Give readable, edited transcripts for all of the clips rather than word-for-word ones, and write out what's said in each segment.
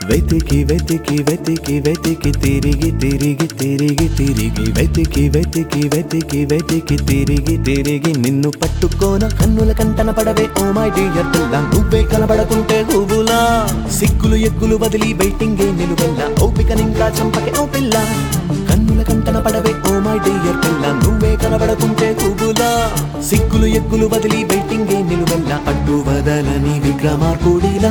వెతికి వెతికి వెతికి వెతికి తిరిగి తిరిగి తిరిగి తిరిగి వెతికి వెతికి వెతికి వెతికి తిరిగి తిరిగి నిన్ను పట్టుకోన కన్నుల కంటన పడవే ఓ మై డియర్ పిల్ల నువ్వే కనబడకుంటే గూగులా సిగ్గులు ఎగ్గులు వదిలి వెయిటింగే నిలువెల్ల ఓపిక నింకా చంపకే ఓ పిల్ల కన్నుల కంటన పడవే ఓ మై డియర్ పిల్ల నువ్వే కనబడకుంటే గూగులా సిగ్గులు ఎగ్గులు వదిలి వెయిటింగే నిలువెల్ల అడ్డు వదలని విక్రమార్కుడిలా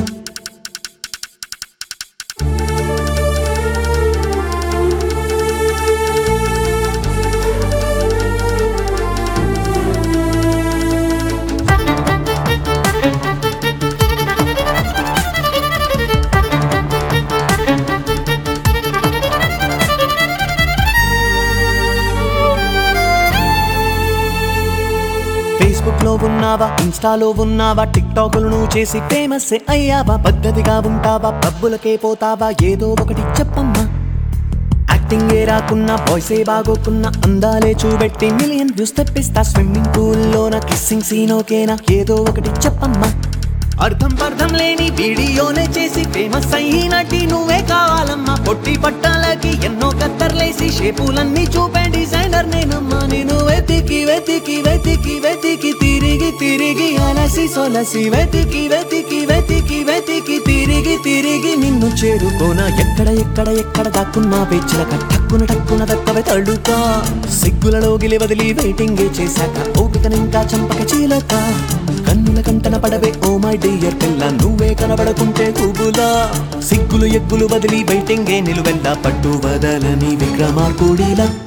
ఫేస్బుక్ లో ఉన్నావా ఇన్స్టాలో ఉన్నావా టిక్ టాకులను చేసి ఫేమస్ అయ్యావా పద్ధతిగా ఉంటావా పబ్బులకే పోతావా ఏదో ఒకటి చెప్పమ్మా యాక్టింగ్ ఏ రాకున్నా వాయిసే బాగోకున్నా అందాలే చూపెట్టి మిలియన్ వ్యూస్ తెప్పిస్తా స్విమ్మింగ్ పూల్ లోన కిస్సింగ్ సీన్ ఓకేనా ఏదో ఒకటి చెప్పమ్మా అర్థం పర్థం లేని వీడియోనే చేసి ఫేమస్ అయినట్టి నువ్వే కావాలమ్మా పొట్టి పట్టాలకి ఎన్నో కత్తర్లేసి షేపులన్నీ చూపే డిజైనర్ నేనమ్మా నేను వెతికి వెతికి వెతికి వెతికి తిరిగి తిరిగి అలసి సొలసి వెతికి వెతికి వెతికి వెతికి తిరిగి తిరిగి నిన్ను చేరుకోనా ఎక్కడ ఎక్కడ ఎక్కడ దాక్కున్నా పేచిలక టక్కున టక్కున దక్కవే తడుతా సిగ్గులలో గిలి వదిలి వెయిటింగే చేశాక ఓపికనింకా చంపక చీలక కన్నుల కంటన పడవే ఓ మై డియర్ పిల్ల నువ్వే కనబడకుంటే గూగులా సిగ్గులు ఎగ్గులు వదిలి వెయిటింగే నిలువెల్లా పట్టు వదలని విక్రమార్కుడిలా